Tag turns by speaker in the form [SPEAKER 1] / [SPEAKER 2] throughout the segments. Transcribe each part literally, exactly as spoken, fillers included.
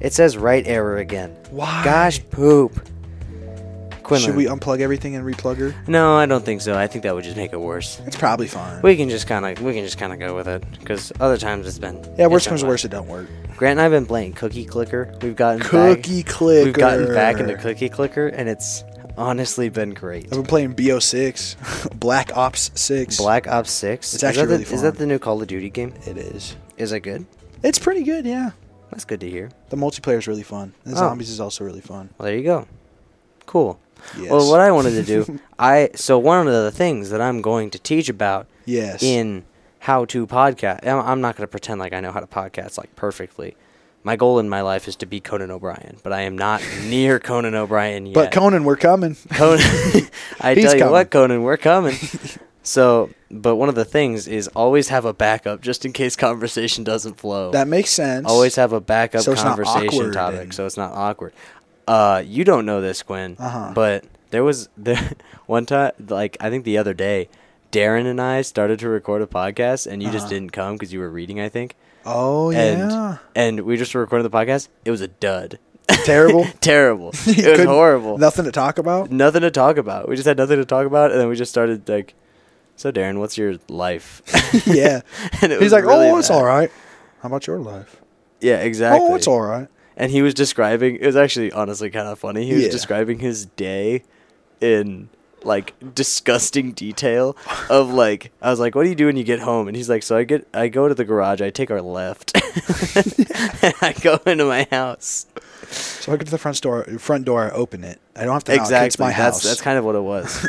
[SPEAKER 1] It says right error again.
[SPEAKER 2] Why?
[SPEAKER 1] Gosh, poop. Quinlan.
[SPEAKER 2] Should we unplug everything and replug her?
[SPEAKER 1] No, I don't think so. I think that would just make it worse.
[SPEAKER 2] It's probably fine.
[SPEAKER 1] We can just kind of we can just kind of go with it because other times it's been
[SPEAKER 2] yeah, worst
[SPEAKER 1] it's
[SPEAKER 2] comes
[SPEAKER 1] been
[SPEAKER 2] to worst, it don't work.
[SPEAKER 1] Grant and I have been playing Cookie Clicker. We've gotten
[SPEAKER 2] Cookie
[SPEAKER 1] back,
[SPEAKER 2] Clicker.
[SPEAKER 1] We've gotten back into Cookie Clicker, and it's honestly been great.
[SPEAKER 2] I've been playing B O six, Black Ops six.
[SPEAKER 1] Black Ops six.
[SPEAKER 2] It's actually
[SPEAKER 1] is that
[SPEAKER 2] really
[SPEAKER 1] the,
[SPEAKER 2] fun.
[SPEAKER 1] Is that the new Call of Duty game?
[SPEAKER 2] It is.
[SPEAKER 1] Is it good?
[SPEAKER 2] It's pretty good, yeah.
[SPEAKER 1] That's good to hear.
[SPEAKER 2] The multiplayer is really fun. And
[SPEAKER 1] Oh.
[SPEAKER 2] zombies is also really fun.
[SPEAKER 1] Well, there you go. Cool.
[SPEAKER 2] Yes.
[SPEAKER 1] Well, what I wanted to do, I so one of the things that I'm going to teach about
[SPEAKER 2] yes.
[SPEAKER 1] in how to podcast. I'm I'm not going to pretend like I know how to podcast like perfectly. My goal in my life is to be Conan O'Brien, but I am not near Conan O'Brien yet.
[SPEAKER 2] But Conan, we're coming.
[SPEAKER 1] Conan, I
[SPEAKER 2] He's
[SPEAKER 1] tell you
[SPEAKER 2] coming.
[SPEAKER 1] what, Conan, we're coming. So, but one of the things is always have a backup just in case conversation doesn't flow.
[SPEAKER 2] That makes sense.
[SPEAKER 1] Always have a backup
[SPEAKER 2] So it's not
[SPEAKER 1] conversation
[SPEAKER 2] awkward
[SPEAKER 1] topic,
[SPEAKER 2] and-
[SPEAKER 1] so it's not awkward. Uh, you don't know this, Quinn,
[SPEAKER 2] Uh-huh.
[SPEAKER 1] but there was there one time, like I think the other day, Darren and I started to record a podcast, and you just
[SPEAKER 2] Uh-huh.
[SPEAKER 1] didn't come because you were reading, I think.
[SPEAKER 2] Oh,
[SPEAKER 1] And
[SPEAKER 2] yeah.
[SPEAKER 1] and we just recorded the podcast. It was a dud.
[SPEAKER 2] Terrible?
[SPEAKER 1] Terrible.
[SPEAKER 2] You
[SPEAKER 1] It was
[SPEAKER 2] couldn't-
[SPEAKER 1] horrible.
[SPEAKER 2] Nothing to talk about?
[SPEAKER 1] Nothing to talk about. We just had nothing to talk about, and then we just started like, so Darren, what's your life?
[SPEAKER 2] Yeah.
[SPEAKER 1] And it
[SPEAKER 2] He's
[SPEAKER 1] was
[SPEAKER 2] like,
[SPEAKER 1] really
[SPEAKER 2] oh, it's
[SPEAKER 1] bad.
[SPEAKER 2] all right. How about your life?
[SPEAKER 1] Yeah, exactly.
[SPEAKER 2] Oh, it's all right.
[SPEAKER 1] And he was describing, it was actually honestly kind of funny. He was
[SPEAKER 2] Yeah.
[SPEAKER 1] describing his day in like disgusting detail of like, I was like, what do you do when you get home? And he's like, so I get, I go to the garage, I take our left, and I go into my house.
[SPEAKER 2] So I get to the front door, front door, I open it. I don't have to knock.
[SPEAKER 1] Exactly.
[SPEAKER 2] It's my
[SPEAKER 1] that's,
[SPEAKER 2] house.
[SPEAKER 1] that's kind of what it was.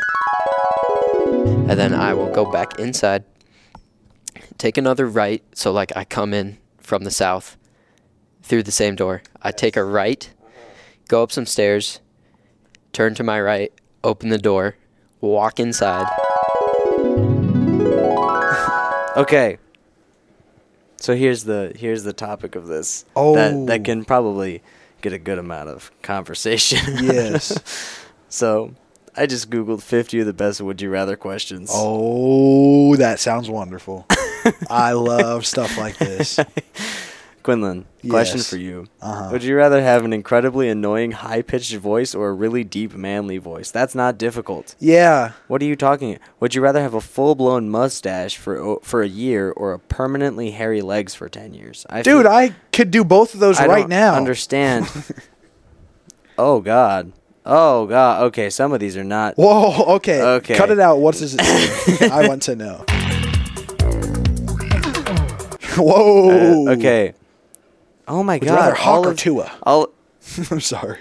[SPEAKER 3] And then I will go back inside, take another right. So, like, I come in from the south through the same door. I take a right, go up some stairs, turn to my right, open the door, walk inside.
[SPEAKER 1] Okay. So here's the here's the topic of this.
[SPEAKER 2] Oh.
[SPEAKER 1] That that can probably get a good amount of conversation.
[SPEAKER 2] Yes.
[SPEAKER 1] So I just Googled fifty of the best would you rather questions.
[SPEAKER 2] Oh, that sounds wonderful. I love stuff like this.
[SPEAKER 1] Quinlan, question
[SPEAKER 2] Yes.
[SPEAKER 1] for you.
[SPEAKER 2] Uh-huh.
[SPEAKER 1] Would you rather have an incredibly annoying high-pitched voice or a really deep manly voice? That's not difficult.
[SPEAKER 2] Yeah.
[SPEAKER 1] What are you talking? Would you rather have a full-blown mustache for for a year or a permanently hairy legs for ten years? I
[SPEAKER 2] Dude,
[SPEAKER 1] feel-
[SPEAKER 2] I could do both of those
[SPEAKER 1] I
[SPEAKER 2] right
[SPEAKER 1] don't
[SPEAKER 2] now.
[SPEAKER 1] understand. Oh God. Oh God. Okay, some of these are not.
[SPEAKER 2] Whoa, okay.
[SPEAKER 1] Okay.
[SPEAKER 2] Cut it out. What does it say? I want to know. Whoa.
[SPEAKER 1] Uh, okay. Oh my
[SPEAKER 2] Would you
[SPEAKER 1] God.
[SPEAKER 2] rather Hawk
[SPEAKER 1] all
[SPEAKER 2] or
[SPEAKER 1] of,
[SPEAKER 2] Tua?
[SPEAKER 1] all
[SPEAKER 2] I'm sorry.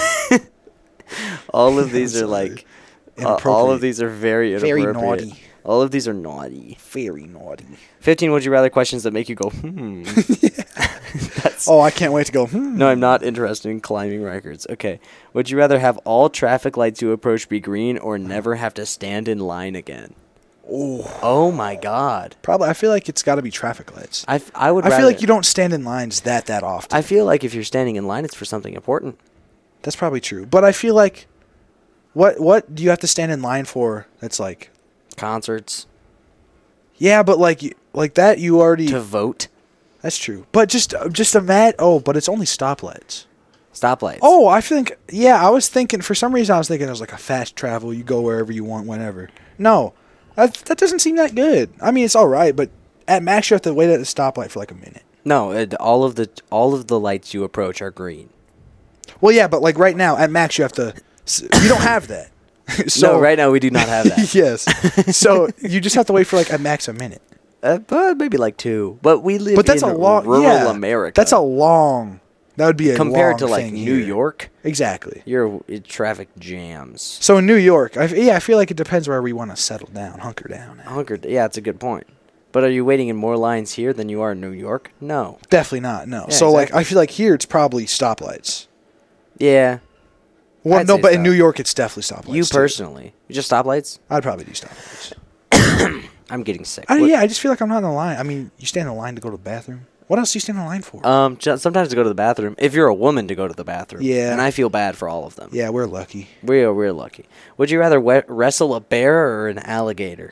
[SPEAKER 1] all of these
[SPEAKER 2] I'm
[SPEAKER 1] are
[SPEAKER 2] sorry.
[SPEAKER 1] like. Uh, all of these are very
[SPEAKER 2] Very
[SPEAKER 1] inappropriate.
[SPEAKER 2] naughty.
[SPEAKER 1] All of these are naughty.
[SPEAKER 2] Very naughty.
[SPEAKER 1] Fifteen would you rather questions that make you go hmm. That's,
[SPEAKER 2] Oh, I can't wait to go, hmm.
[SPEAKER 1] No, I'm not interested in climbing records. Okay. Would you rather have all traffic lights you approach be green or never have to stand in line again?
[SPEAKER 2] Oh.
[SPEAKER 1] Oh my God.
[SPEAKER 2] Probably. I feel like it's got to be traffic lights.
[SPEAKER 1] I, f- I would
[SPEAKER 2] I
[SPEAKER 1] rather,
[SPEAKER 2] feel like you don't stand in lines that, that often.
[SPEAKER 1] I feel like if you're standing in line, it's for something important.
[SPEAKER 2] That's probably true. But I feel like, what what do you have to stand in line for that's like,
[SPEAKER 1] Concerts.
[SPEAKER 2] yeah, but like you- like that you already,
[SPEAKER 1] To vote.
[SPEAKER 2] that's true. But just just a mat, oh, but it's only stoplights.
[SPEAKER 1] Stoplights.
[SPEAKER 2] Oh, I think, yeah, I was thinking, for some reason I was thinking it was like a fast travel, you go wherever you want, whenever. No, that, that doesn't seem that good. I mean, it's all right, but at max you have to wait at the stoplight for like a minute.
[SPEAKER 1] No, it, all of the all of the lights you approach are green.
[SPEAKER 2] Well, yeah, but like right now, at max you have to, you don't have that. So
[SPEAKER 1] no, right now we do not have that.
[SPEAKER 2] Yes. So you just have to wait for like at max a minute.
[SPEAKER 1] Uh, but maybe like two. But we live
[SPEAKER 2] But that's
[SPEAKER 1] in
[SPEAKER 2] a long,
[SPEAKER 1] rural
[SPEAKER 2] yeah,
[SPEAKER 1] America.
[SPEAKER 2] That's a long, that would be a
[SPEAKER 1] compared
[SPEAKER 2] long
[SPEAKER 1] to like
[SPEAKER 2] thing
[SPEAKER 1] New
[SPEAKER 2] here.
[SPEAKER 1] York.
[SPEAKER 2] Exactly.
[SPEAKER 1] Your uh, traffic jams.
[SPEAKER 2] So in New York, I, yeah, I feel like it depends where we want to settle down, hunker down. At.
[SPEAKER 1] Hunkered. Yeah, it's a good point. But are you waiting in more lines here than you are in New York? No.
[SPEAKER 2] Definitely not, no.
[SPEAKER 1] Yeah,
[SPEAKER 2] so like,
[SPEAKER 1] exactly.
[SPEAKER 2] I feel like here it's probably stoplights.
[SPEAKER 1] Yeah.
[SPEAKER 2] Well,
[SPEAKER 1] I'd
[SPEAKER 2] no,
[SPEAKER 1] say
[SPEAKER 2] but in
[SPEAKER 1] stop.
[SPEAKER 2] New York it's definitely stoplights.
[SPEAKER 1] You
[SPEAKER 2] too.
[SPEAKER 1] personally. Just stoplights?
[SPEAKER 2] I'd probably do stoplights.
[SPEAKER 1] I'm getting sick.
[SPEAKER 2] I,
[SPEAKER 1] What-
[SPEAKER 2] yeah, I just feel like I'm not in the line. I mean, you stand in line to go to the bathroom. What else do you stand in line for?
[SPEAKER 1] Um, ju- sometimes to go to the bathroom. If you're a woman, to go to the bathroom.
[SPEAKER 2] Yeah.
[SPEAKER 1] And I feel bad for all of them.
[SPEAKER 2] yeah, we're lucky.
[SPEAKER 1] We are we're lucky. Would you rather we- wrestle a bear or an alligator?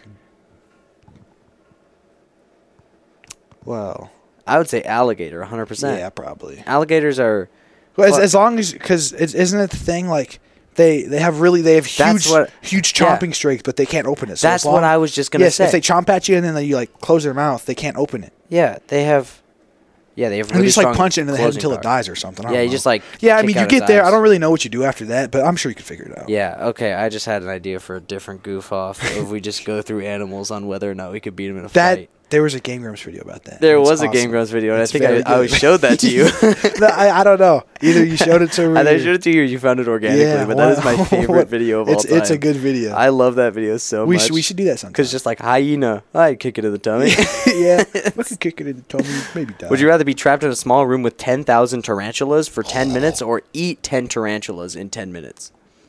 [SPEAKER 2] Well,
[SPEAKER 1] I would say alligator, one hundred percent.
[SPEAKER 2] yeah, probably.
[SPEAKER 1] Alligators are
[SPEAKER 2] Well, as,
[SPEAKER 1] But-
[SPEAKER 2] as long as because isn't it the thing like they they have really they have
[SPEAKER 1] That's
[SPEAKER 2] huge
[SPEAKER 1] what-
[SPEAKER 2] huge
[SPEAKER 1] yeah.
[SPEAKER 2] chomping strengths, but they can't open it. So
[SPEAKER 1] That's
[SPEAKER 2] as long,
[SPEAKER 1] what I was just gonna
[SPEAKER 2] yes,
[SPEAKER 1] say.
[SPEAKER 2] if they chomp at you and then you like close their mouth, they can't open it.
[SPEAKER 1] Yeah, they have. Yeah, they have.
[SPEAKER 2] And
[SPEAKER 1] Really
[SPEAKER 2] you just like
[SPEAKER 1] strong
[SPEAKER 2] punch it in the head
[SPEAKER 1] closing
[SPEAKER 2] until it
[SPEAKER 1] power.
[SPEAKER 2] dies or something. I
[SPEAKER 1] Yeah,
[SPEAKER 2] don't
[SPEAKER 1] you
[SPEAKER 2] know.
[SPEAKER 1] just like.
[SPEAKER 2] Yeah, I
[SPEAKER 1] kick
[SPEAKER 2] mean, you
[SPEAKER 1] out its
[SPEAKER 2] get there. I
[SPEAKER 1] eyes.
[SPEAKER 2] don't really know what you do after that, but I'm sure you can figure it out.
[SPEAKER 1] Yeah. Okay. I just had an idea for a different goof off. If we just go through animals on whether or not we could beat them in a
[SPEAKER 2] That
[SPEAKER 1] fight.
[SPEAKER 2] there was a Game Grumps video about that.
[SPEAKER 1] There
[SPEAKER 2] It's
[SPEAKER 1] was a Game
[SPEAKER 2] awesome.
[SPEAKER 1] Grumps video, and
[SPEAKER 2] It's
[SPEAKER 1] I think I,
[SPEAKER 2] very
[SPEAKER 1] I
[SPEAKER 2] good.
[SPEAKER 1] showed that to you.
[SPEAKER 2] No, I, I don't know. Either you showed it to me.
[SPEAKER 1] Either I
[SPEAKER 2] or-
[SPEAKER 1] showed it to you, or you found it organically.
[SPEAKER 2] Yeah,
[SPEAKER 1] but that is my
[SPEAKER 2] what-
[SPEAKER 1] favorite
[SPEAKER 2] what-
[SPEAKER 1] video of
[SPEAKER 2] it's,
[SPEAKER 1] all time.
[SPEAKER 2] It's a good video.
[SPEAKER 1] I love that video so
[SPEAKER 2] we
[SPEAKER 1] much.
[SPEAKER 2] should we should do that sometime.
[SPEAKER 1] Because just like hyena, I'd kick it in the tummy.
[SPEAKER 2] yeah, we could kick it in the tummy, maybe die.
[SPEAKER 1] Would you rather be trapped in a small room with ten thousand tarantulas for ten minutes or eat ten tarantulas in ten minutes?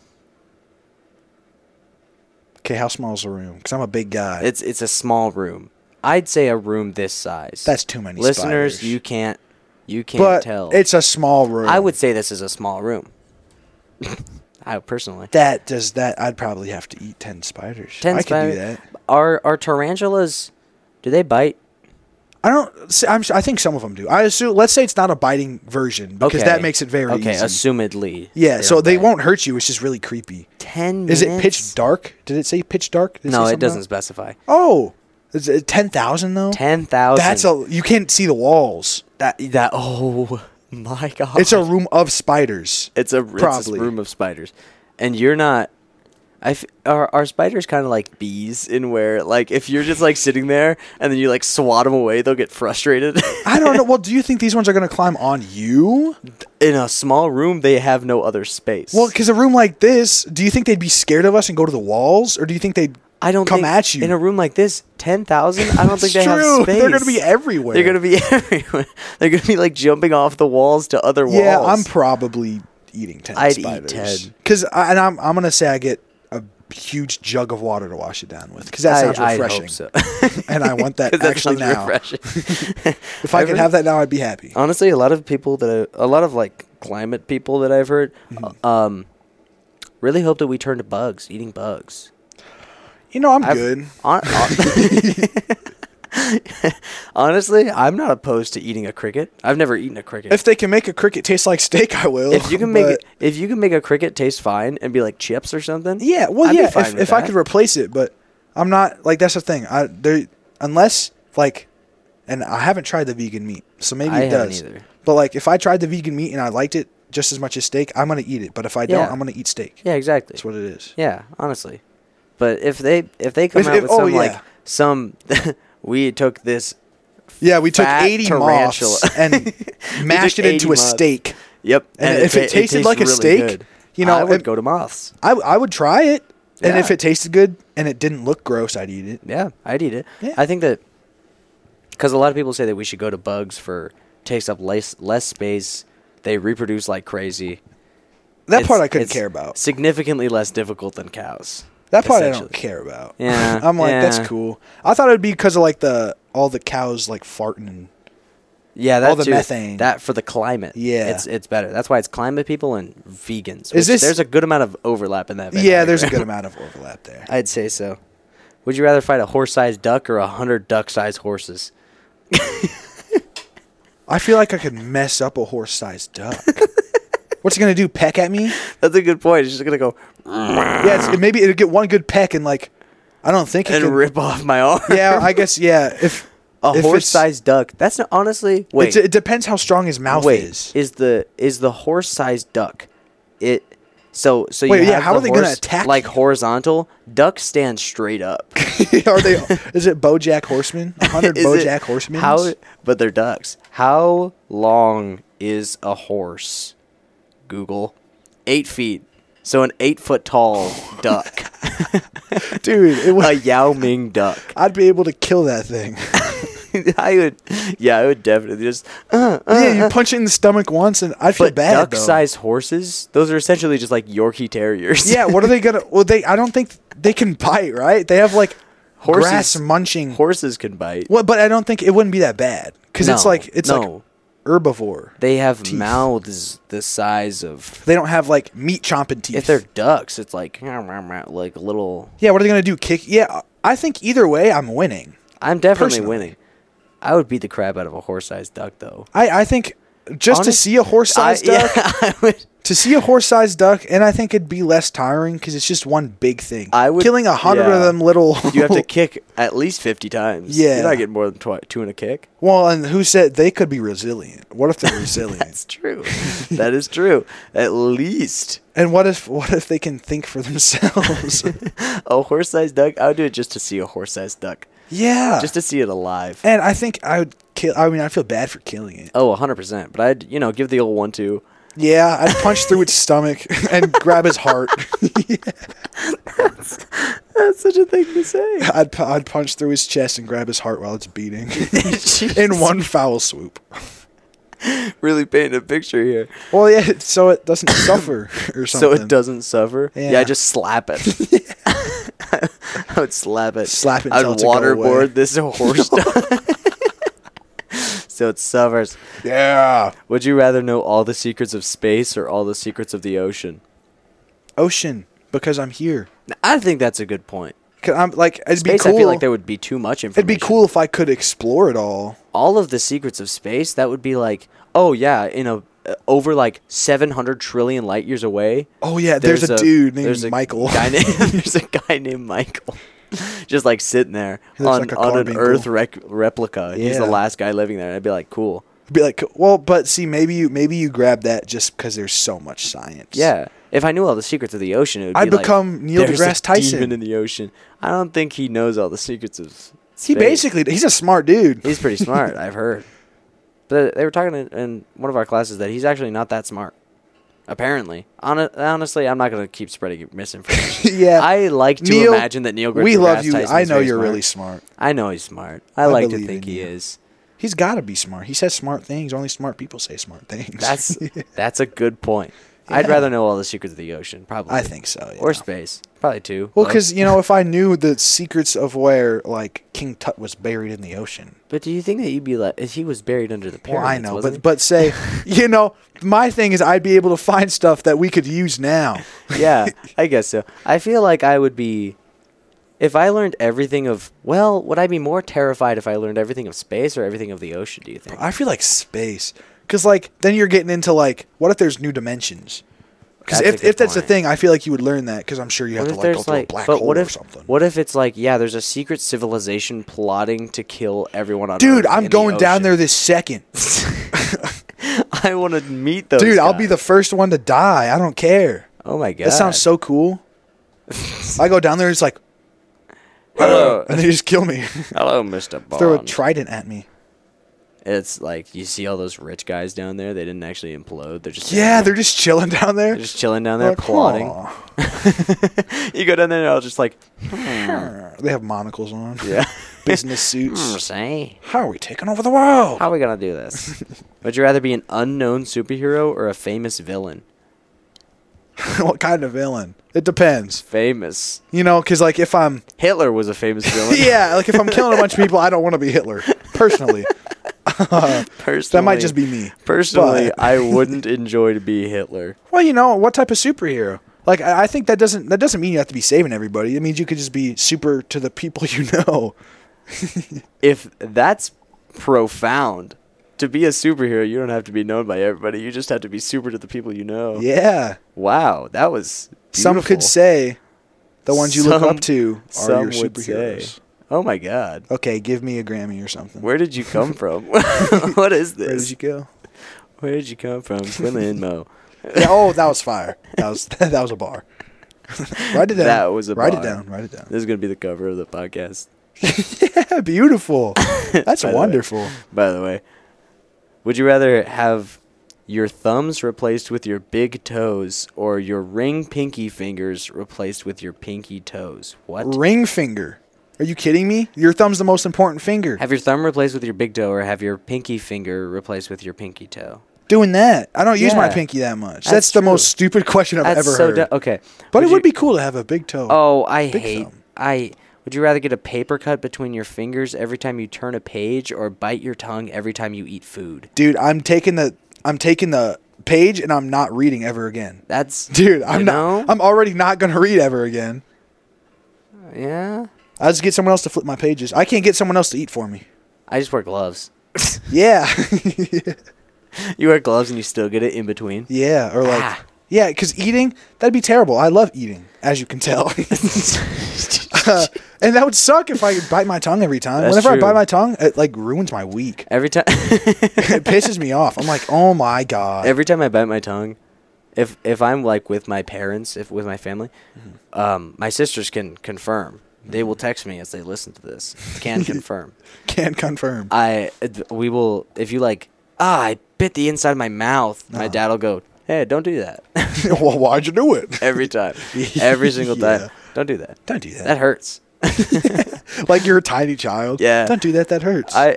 [SPEAKER 2] Okay, how small is the room? Because I'm a big guy.
[SPEAKER 1] It's it's a small room. I'd say a room this size.
[SPEAKER 2] That's too many
[SPEAKER 1] Listeners,
[SPEAKER 2] spiders.
[SPEAKER 1] you can't you can't
[SPEAKER 2] but
[SPEAKER 1] tell.
[SPEAKER 2] it's a small room.
[SPEAKER 1] I would say this is a small room. I personally.
[SPEAKER 2] That does that. I'd probably have to eat ten spiders.
[SPEAKER 1] ten
[SPEAKER 2] I could
[SPEAKER 1] spiders.
[SPEAKER 2] do that.
[SPEAKER 1] Are are tarantulas do they bite?
[SPEAKER 2] I don't. see, I'm. I think some of them do. I assume. Let's say it's not a biting version because
[SPEAKER 1] Okay.
[SPEAKER 2] that makes it very
[SPEAKER 1] Okay,
[SPEAKER 2] easy.
[SPEAKER 1] assumedly.
[SPEAKER 2] yeah. So
[SPEAKER 1] don't
[SPEAKER 2] they
[SPEAKER 1] bite.
[SPEAKER 2] won't hurt you. It's just really creepy.
[SPEAKER 1] ten
[SPEAKER 2] Is
[SPEAKER 1] minutes?
[SPEAKER 2] it pitch dark? Did it say pitch dark? Did
[SPEAKER 1] No,
[SPEAKER 2] say
[SPEAKER 1] it
[SPEAKER 2] something
[SPEAKER 1] doesn't
[SPEAKER 2] else?
[SPEAKER 1] specify.
[SPEAKER 2] Oh, is it ten thousand though?
[SPEAKER 1] ten thousand.
[SPEAKER 2] That's a. You can't see the walls.
[SPEAKER 1] that that oh my god.
[SPEAKER 2] It's a room of spiders.
[SPEAKER 1] It's a, it's a
[SPEAKER 2] Probably.
[SPEAKER 1] room of spiders, and you're not. I f- are are spiders kind of like bees in where like if you're just like sitting there and then you like swat them away, they'll get frustrated.
[SPEAKER 2] I don't know. Well, do you think these ones are going to climb on you?
[SPEAKER 1] In a small room, they have no other space.
[SPEAKER 2] Well, because a room like this, do you think they'd be scared of us and go to the walls, or do you think they'd
[SPEAKER 1] I don't
[SPEAKER 2] come
[SPEAKER 1] think,
[SPEAKER 2] at you?
[SPEAKER 1] in a room like this. Ten thousand? I don't think they
[SPEAKER 2] It's
[SPEAKER 1] have
[SPEAKER 2] true.
[SPEAKER 1] space.
[SPEAKER 2] They're going to be everywhere.
[SPEAKER 1] They're gonna be everywhere. They're gonna be like jumping off the walls to other walls.
[SPEAKER 2] Yeah, I'm probably eating ten
[SPEAKER 1] I'd eat
[SPEAKER 2] spiders.
[SPEAKER 1] ten.
[SPEAKER 2] Because and I'm I'm gonna say I get a huge jug of water to wash it down with because that sounds
[SPEAKER 1] I,
[SPEAKER 2] refreshing.
[SPEAKER 1] I hope so.
[SPEAKER 2] And I want that
[SPEAKER 1] 'Cause that
[SPEAKER 2] actually
[SPEAKER 1] sounds
[SPEAKER 2] now.
[SPEAKER 1] refreshing.
[SPEAKER 2] If I
[SPEAKER 1] I've
[SPEAKER 2] could
[SPEAKER 1] heard-
[SPEAKER 2] have that now, I'd be happy.
[SPEAKER 1] Honestly, a lot of people that I, a lot of like climate people that I've heard,
[SPEAKER 2] Mm-hmm.
[SPEAKER 1] um, really hope that we turn to bugs, eating bugs.
[SPEAKER 2] You know, I'm
[SPEAKER 1] I've-
[SPEAKER 2] good.
[SPEAKER 1] Hon- Honestly, I'm not opposed to eating a cricket. I've never eaten a cricket.
[SPEAKER 2] If they can make a cricket taste like steak, I will.
[SPEAKER 1] If you can make
[SPEAKER 2] but-
[SPEAKER 1] it, if you can make a cricket taste fine and be like chips or something,
[SPEAKER 2] yeah, well,
[SPEAKER 1] I'd be
[SPEAKER 2] yeah.
[SPEAKER 1] fine
[SPEAKER 2] If,
[SPEAKER 1] with
[SPEAKER 2] if I
[SPEAKER 1] that.
[SPEAKER 2] could replace it, but I'm not like that's the thing. I there unless like, and I haven't tried the vegan meat, so maybe
[SPEAKER 1] I
[SPEAKER 2] it
[SPEAKER 1] haven't
[SPEAKER 2] does.
[SPEAKER 1] either.
[SPEAKER 2] But like, if I tried the vegan meat and I liked it just as much as steak, I'm gonna eat it. But if I don't,
[SPEAKER 1] Yeah.
[SPEAKER 2] I'm gonna eat steak.
[SPEAKER 1] Yeah, exactly.
[SPEAKER 2] That's what it is.
[SPEAKER 1] Yeah, honestly. But if they if they come
[SPEAKER 2] If-
[SPEAKER 1] out
[SPEAKER 2] if-
[SPEAKER 1] with
[SPEAKER 2] oh,
[SPEAKER 1] some
[SPEAKER 2] yeah.
[SPEAKER 1] like some, we took this.
[SPEAKER 2] Yeah, we took
[SPEAKER 1] Fat
[SPEAKER 2] eighty
[SPEAKER 1] tarantula.
[SPEAKER 2] moths and mashed
[SPEAKER 1] took
[SPEAKER 2] it into
[SPEAKER 1] eighty
[SPEAKER 2] a
[SPEAKER 1] moths.
[SPEAKER 2] steak.
[SPEAKER 1] Yep,
[SPEAKER 2] And if it
[SPEAKER 1] ta-
[SPEAKER 2] tasted
[SPEAKER 1] tastes
[SPEAKER 2] like a
[SPEAKER 1] really
[SPEAKER 2] steak,
[SPEAKER 1] good.
[SPEAKER 2] you know,
[SPEAKER 1] I would
[SPEAKER 2] it-
[SPEAKER 1] go to moths.
[SPEAKER 2] I, I would try it, and
[SPEAKER 1] Yeah.
[SPEAKER 2] if it tasted good and it didn't look gross, I'd eat it.
[SPEAKER 1] Yeah, I'd eat it.
[SPEAKER 2] Yeah.
[SPEAKER 1] I think that because a lot of people say that we should go to bugs for takes up less less space. They reproduce like crazy.
[SPEAKER 2] That
[SPEAKER 1] It's-
[SPEAKER 2] part I couldn't
[SPEAKER 1] it's
[SPEAKER 2] care about.
[SPEAKER 1] Significantly less difficult than cows.
[SPEAKER 2] That part I don't
[SPEAKER 1] essentially.
[SPEAKER 2] care about.
[SPEAKER 1] Yeah,
[SPEAKER 2] I'm like, that's
[SPEAKER 1] yeah.
[SPEAKER 2] cool. I thought it would be because of like the all the cows like farting and
[SPEAKER 1] Yeah, that
[SPEAKER 2] all the
[SPEAKER 1] too.
[SPEAKER 2] methane.
[SPEAKER 1] That for the climate.
[SPEAKER 2] Yeah.
[SPEAKER 1] it's it's better. That's why it's climate people and vegans.
[SPEAKER 2] Is
[SPEAKER 1] which
[SPEAKER 2] this-
[SPEAKER 1] there's a good amount of overlap in that. Venn
[SPEAKER 2] yeah, there's a
[SPEAKER 1] diagram.
[SPEAKER 2] good amount of overlap there.
[SPEAKER 1] I'd say so. Would you rather fight a horse-sized duck or a hundred duck-sized horses?
[SPEAKER 2] I feel like I could mess up a horse-sized duck. What's it gonna do? Peck at me?
[SPEAKER 1] That's a good point. It's just gonna go
[SPEAKER 2] Yeah, it's, maybe it'll get one good peck and like, I don't think it
[SPEAKER 1] and
[SPEAKER 2] can,
[SPEAKER 1] rip off my arm.
[SPEAKER 2] Yeah, I guess yeah. If
[SPEAKER 1] a
[SPEAKER 2] if it's-
[SPEAKER 1] horse-sized duck. That's not honestly. Wait,
[SPEAKER 2] it's- it depends how strong his mouth
[SPEAKER 1] wait.
[SPEAKER 2] is.
[SPEAKER 1] Is the is the horse-sized duck? It. So so
[SPEAKER 2] Wait,
[SPEAKER 1] you
[SPEAKER 2] yeah,
[SPEAKER 1] have
[SPEAKER 2] how
[SPEAKER 1] the
[SPEAKER 2] are they gonna
[SPEAKER 1] horse,
[SPEAKER 2] attack
[SPEAKER 1] like
[SPEAKER 2] you?
[SPEAKER 1] horizontal? Ducks stand straight up.
[SPEAKER 2] Are they? Is it BoJack Horseman? A hundred
[SPEAKER 1] Is it-
[SPEAKER 2] BoJack Horsemen?
[SPEAKER 1] How? But they're ducks. How long is a horse? Google. Eight feet. So an eight foot tall duck.
[SPEAKER 2] Dude, it
[SPEAKER 1] a
[SPEAKER 2] would,
[SPEAKER 1] Yao Ming duck.
[SPEAKER 2] I'd be able to kill that thing.
[SPEAKER 1] I would. Yeah, I would definitely just. Uh, uh,
[SPEAKER 2] yeah, you punch it in the stomach once, and I'd feel
[SPEAKER 1] but
[SPEAKER 2] bad. though.
[SPEAKER 1] duck-sized horses, those are essentially just like Yorkie Terriers.
[SPEAKER 2] Yeah, what are they gonna? Well, they. I don't think they can bite, right? They have like
[SPEAKER 1] Horses-
[SPEAKER 2] grass munching.
[SPEAKER 1] horses can bite.
[SPEAKER 2] Well, but I don't think it wouldn't be that bad because it's
[SPEAKER 1] No,
[SPEAKER 2] like it's
[SPEAKER 1] no.
[SPEAKER 2] like herbivore.
[SPEAKER 1] They have
[SPEAKER 2] Teeth.
[SPEAKER 1] mouths the size of.
[SPEAKER 2] They don't have like meat chomping teeth.
[SPEAKER 1] If they're ducks, it's like like a little.
[SPEAKER 2] yeah, what are they gonna do? Kick? Yeah, I think either way, I'm winning.
[SPEAKER 1] I'm definitely
[SPEAKER 2] Personally.
[SPEAKER 1] winning. I would beat the crap out of a horse-sized duck, though.
[SPEAKER 2] I I think just to
[SPEAKER 1] Honest-
[SPEAKER 2] see a horse-sized
[SPEAKER 1] I-
[SPEAKER 2] duck.
[SPEAKER 1] Yeah, I would.
[SPEAKER 2] To see a horse-sized duck, and I think it'd be less tiring because it's just one big thing.
[SPEAKER 1] I would-
[SPEAKER 2] killing a hundred
[SPEAKER 1] yeah.
[SPEAKER 2] of them little.
[SPEAKER 1] You have to kick at least fifty times.
[SPEAKER 2] Yeah.
[SPEAKER 1] You're not getting more than twi- two in a kick.
[SPEAKER 2] Well, and who said they could be resilient? What if they're resilient?
[SPEAKER 1] That's true. That is true. At least.
[SPEAKER 2] And what if what if they can think for themselves?
[SPEAKER 1] A horse-sized duck? I would do it just to see a horse-sized duck.
[SPEAKER 2] Yeah.
[SPEAKER 1] Just to see it alive.
[SPEAKER 2] and I think I would kill. I mean, I feel bad for killing it.
[SPEAKER 1] Oh, one hundred percent. But I'd, you know, give the old one two.
[SPEAKER 2] Yeah, I'd punch through its stomach and grab his heart.
[SPEAKER 1] That's such a thing to say.
[SPEAKER 2] I'd pu- I'd punch through his chest and grab his heart while it's beating in one foul swoop.
[SPEAKER 1] Really painting a picture here.
[SPEAKER 2] Well, yeah, so it doesn't suffer or something.
[SPEAKER 1] So it doesn't suffer?
[SPEAKER 2] Yeah.
[SPEAKER 1] Yeah, I just slap it. I would slap it.
[SPEAKER 2] Slap it
[SPEAKER 1] I'd
[SPEAKER 2] until it's a go away.
[SPEAKER 1] waterboard this horse duck. So it suffers.
[SPEAKER 2] Yeah.
[SPEAKER 1] Would you rather know all the secrets of space or all the secrets of the ocean?
[SPEAKER 2] Ocean, because I'm here.
[SPEAKER 1] I think that's a good point.
[SPEAKER 2] 'Cause I'm like, it'd
[SPEAKER 1] Space,
[SPEAKER 2] be cool.
[SPEAKER 1] I feel like there would be too much information.
[SPEAKER 2] It'd be cool if I could explore it all.
[SPEAKER 1] All of the secrets of space, that would be like, oh yeah, in a uh, over like seven hundred trillion light years away.
[SPEAKER 2] Oh yeah, there's, a, dude named
[SPEAKER 1] there's a
[SPEAKER 2] Michael.
[SPEAKER 1] Guy named, there's a guy named Michael, just like sitting there
[SPEAKER 2] He looks
[SPEAKER 1] on,
[SPEAKER 2] like a
[SPEAKER 1] on an
[SPEAKER 2] carbuncle.
[SPEAKER 1] Earth rec- replica. He's the
[SPEAKER 2] Yeah.
[SPEAKER 1] last guy living there. And I'd be like, cool.
[SPEAKER 2] Be like, well, but see, maybe you maybe you grab that just because there's so much science.
[SPEAKER 1] Yeah. If I knew all the secrets of the ocean, it would
[SPEAKER 2] I'd
[SPEAKER 1] be like,
[SPEAKER 2] become Neil
[SPEAKER 1] there's
[SPEAKER 2] deGrasse
[SPEAKER 1] a
[SPEAKER 2] Tyson.
[SPEAKER 1] demon in the ocean. I don't think he knows all the secrets of space.
[SPEAKER 2] He basically, he's a smart dude.
[SPEAKER 1] He's pretty smart, I've heard. But they were talking in, in one of our classes that he's actually not that smart. Apparently. Hon- honestly, I'm not going to keep spreading misinformation.
[SPEAKER 2] Yeah.
[SPEAKER 1] I like to
[SPEAKER 2] Neil,
[SPEAKER 1] imagine that Neil deGrasse
[SPEAKER 2] we love you.
[SPEAKER 1] Tyson
[SPEAKER 2] I
[SPEAKER 1] is
[SPEAKER 2] know
[SPEAKER 1] very
[SPEAKER 2] you're
[SPEAKER 1] smart.
[SPEAKER 2] really smart.
[SPEAKER 1] I know he's smart. I,
[SPEAKER 2] I
[SPEAKER 1] like to
[SPEAKER 2] believe
[SPEAKER 1] think
[SPEAKER 2] in
[SPEAKER 1] he
[SPEAKER 2] you.
[SPEAKER 1] is.
[SPEAKER 2] He's got to be smart. He says smart things. Only smart people say smart things.
[SPEAKER 1] That's that's a good point. I'd
[SPEAKER 2] Yeah.
[SPEAKER 1] rather know all the secrets of the ocean, probably.
[SPEAKER 2] I think so. Yeah.
[SPEAKER 1] Or space. Probably two.
[SPEAKER 2] Well,
[SPEAKER 1] both.
[SPEAKER 2] because you know, if I knew the secrets of where like King Tut was buried in the ocean.
[SPEAKER 1] But do you think that you'd be like, he was buried under the
[SPEAKER 2] Well,
[SPEAKER 1] pyramids?
[SPEAKER 2] I know,
[SPEAKER 1] wasn't
[SPEAKER 2] but but say, you know, my thing is I'd be able to find stuff that we could use now.
[SPEAKER 1] he? Yeah, I guess so. I feel like I would be, if I learned everything of, well, would I be more terrified if I learned everything of space or everything of the ocean, do you think?
[SPEAKER 2] I feel like space, because like then you're getting into like, what if there's new dimensions? Because
[SPEAKER 1] That's a
[SPEAKER 2] if,
[SPEAKER 1] good
[SPEAKER 2] if that's the
[SPEAKER 1] point.
[SPEAKER 2] thing, I feel like you would learn that because I'm sure you have
[SPEAKER 1] What
[SPEAKER 2] to
[SPEAKER 1] if
[SPEAKER 2] like go
[SPEAKER 1] there's
[SPEAKER 2] through
[SPEAKER 1] like,
[SPEAKER 2] a black
[SPEAKER 1] but
[SPEAKER 2] hole
[SPEAKER 1] what
[SPEAKER 2] or
[SPEAKER 1] if,
[SPEAKER 2] something.
[SPEAKER 1] what if it's like, yeah, there's a secret civilization plotting to kill everyone on
[SPEAKER 2] Dude,
[SPEAKER 1] Earth
[SPEAKER 2] I'm
[SPEAKER 1] in the
[SPEAKER 2] going down
[SPEAKER 1] ocean?
[SPEAKER 2] there this second.
[SPEAKER 1] I want to meet those
[SPEAKER 2] Dude, I'll be the
[SPEAKER 1] guys.
[SPEAKER 2] first one to die. I don't care.
[SPEAKER 1] Oh my god.
[SPEAKER 2] That sounds so cool. I go down there, it's like,
[SPEAKER 1] Hello,
[SPEAKER 2] and they just kill me.
[SPEAKER 1] hello, Mister Bond.
[SPEAKER 2] Throw a trident at me.
[SPEAKER 1] It's like you see all those rich guys down there. They didn't actually implode. They're just
[SPEAKER 2] Yeah, they're just chilling down there.
[SPEAKER 1] they're just chilling down there
[SPEAKER 2] Like,
[SPEAKER 1] plotting.
[SPEAKER 2] "Aw."
[SPEAKER 1] You go down there and I'll just like,
[SPEAKER 2] They have monocles on.
[SPEAKER 1] yeah.
[SPEAKER 2] Business
[SPEAKER 1] Hmm,
[SPEAKER 2] suits.
[SPEAKER 1] say,
[SPEAKER 2] How are we taking over the world?
[SPEAKER 1] how are we gonna do this? Would you rather be an unknown superhero or a famous villain?
[SPEAKER 2] What kind of villain? It depends.
[SPEAKER 1] Famous.
[SPEAKER 2] You know, because like if I'm,
[SPEAKER 1] Hitler was a famous villain.
[SPEAKER 2] yeah, like if I'm killing a bunch of people, I don't want to be Hitler personally.
[SPEAKER 1] Personally,
[SPEAKER 2] That might just be me.
[SPEAKER 1] Personally,
[SPEAKER 2] But-
[SPEAKER 1] I wouldn't enjoy to be Hitler.
[SPEAKER 2] Well, you know, what type of superhero? Like I I think that doesn't that doesn't mean you have to be saving everybody. It means you could just be super to the people you know.
[SPEAKER 1] If that's profound, to be a superhero, you don't have to be known by everybody. You just have to be super to the people you know.
[SPEAKER 2] Yeah.
[SPEAKER 1] Wow, that was
[SPEAKER 2] Some
[SPEAKER 1] beautiful.
[SPEAKER 2] could say the ones you look
[SPEAKER 1] Some-
[SPEAKER 2] up to are
[SPEAKER 1] some
[SPEAKER 2] your
[SPEAKER 1] would
[SPEAKER 2] superheroes.
[SPEAKER 1] say. Oh my god.
[SPEAKER 2] Okay, give me a Grammy or something.
[SPEAKER 1] Where did you come from? What is this?
[SPEAKER 2] Where did you go?
[SPEAKER 1] Where did you come from? Quinlan Mo.
[SPEAKER 2] Yeah, oh, that was fire. That was that was a bar. Write it down.
[SPEAKER 1] That was a
[SPEAKER 2] Write
[SPEAKER 1] bar.
[SPEAKER 2] it down. Write it down.
[SPEAKER 1] This is going to be the cover of the podcast.
[SPEAKER 2] Yeah, beautiful. That's
[SPEAKER 1] By the way.
[SPEAKER 2] wonderful.
[SPEAKER 1] By the way, would you rather have your thumbs replaced with your big toes or your ring pinky fingers replaced with your pinky toes? What?
[SPEAKER 2] Ring finger. Are you kidding me? Your thumb's the most important finger.
[SPEAKER 1] Have your thumb replaced with your big toe or have your pinky finger replaced with your pinky toe?
[SPEAKER 2] Doing that. I don't use my
[SPEAKER 1] Yeah.
[SPEAKER 2] pinky that much.
[SPEAKER 1] That's
[SPEAKER 2] That's, the
[SPEAKER 1] true.
[SPEAKER 2] most stupid question I've
[SPEAKER 1] That's
[SPEAKER 2] ever
[SPEAKER 1] so
[SPEAKER 2] heard.
[SPEAKER 1] du- okay.
[SPEAKER 2] but it
[SPEAKER 1] you-
[SPEAKER 2] would be cool to have a big toe.
[SPEAKER 1] Oh, I
[SPEAKER 2] Big
[SPEAKER 1] hate.
[SPEAKER 2] thumb.
[SPEAKER 1] I would you rather get a paper cut between your fingers every time you turn a page or bite your tongue every time you eat food?
[SPEAKER 2] Dude, I'm taking the I'm taking the page and I'm not reading ever again.
[SPEAKER 1] That's
[SPEAKER 2] Dude, I'm
[SPEAKER 1] you
[SPEAKER 2] not
[SPEAKER 1] know?
[SPEAKER 2] I'm already not going to read ever again.
[SPEAKER 1] Yeah.
[SPEAKER 2] I'll just get someone else to flip my pages. I can't get someone else to eat for me.
[SPEAKER 1] I just wear gloves.
[SPEAKER 2] Yeah.
[SPEAKER 1] You wear gloves and you still get it in between.
[SPEAKER 2] Yeah, or like
[SPEAKER 1] Ah.
[SPEAKER 2] yeah, because eating that'd be terrible. I love eating, as you can tell. Uh, and that would suck if I bite my tongue every time.
[SPEAKER 1] That's
[SPEAKER 2] Whenever
[SPEAKER 1] true.
[SPEAKER 2] I bite my tongue, it like ruins my week.
[SPEAKER 1] Every time,
[SPEAKER 2] It pisses me off. I'm like, oh my god.
[SPEAKER 1] every time I bite my tongue, if if I'm like with my parents, if with my family,
[SPEAKER 2] Mm-hmm.
[SPEAKER 1] um, my sisters can confirm. They will text me as they listen to this. Can confirm.
[SPEAKER 2] Can't confirm.
[SPEAKER 1] I we will if you like. Ah, I bit the inside of my mouth. My
[SPEAKER 2] Uh.
[SPEAKER 1] dad will go, "Hey, don't do that."
[SPEAKER 2] Well, why'd you do it?
[SPEAKER 1] Every time, every single time.
[SPEAKER 2] Yeah.
[SPEAKER 1] Don't do that.
[SPEAKER 2] Don't do that.
[SPEAKER 1] That hurts.
[SPEAKER 2] Like you're a tiny child.
[SPEAKER 1] Yeah.
[SPEAKER 2] Don't do that. That hurts.
[SPEAKER 1] I